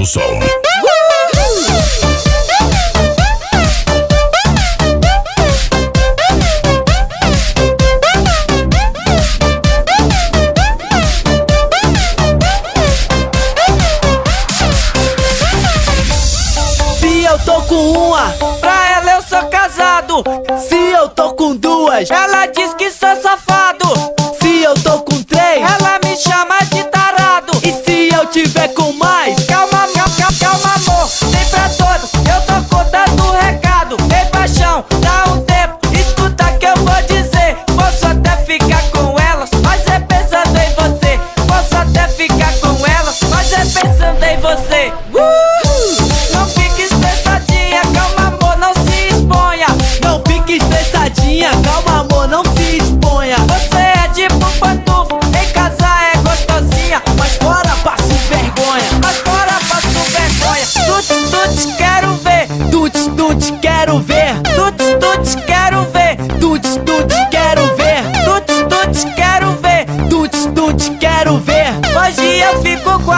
Aumenta o som. Se eu tô com uma, pra ela eu sou casado. Se eu tô com duas, ela diz que sou safado. Se eu tô com três, ela me chama de tarado. E se eu tiver com mais, calma, calma, amor, tem pra todos, eu tô contando o recado. Ei, paixão, dá um tempo, escuta que eu vou dizer. Posso até ficar com elas, mas é pensando em você. Posso até ficar com elas, mas é pensando em você. Não fique estressadinha, calma amor, não se exponha. Não fique estressadinha, calma amor, não se exponha. Você é tipo pantufo, em casa é gostosinha, mas fora passo vergonha, mas fora passo vergonha. Tuts, quero ver, tuts, quero ver, tuts, quero ver, tuts, quero ver, tuts, quero ver, tuts, quero ver. Hoje eu fico com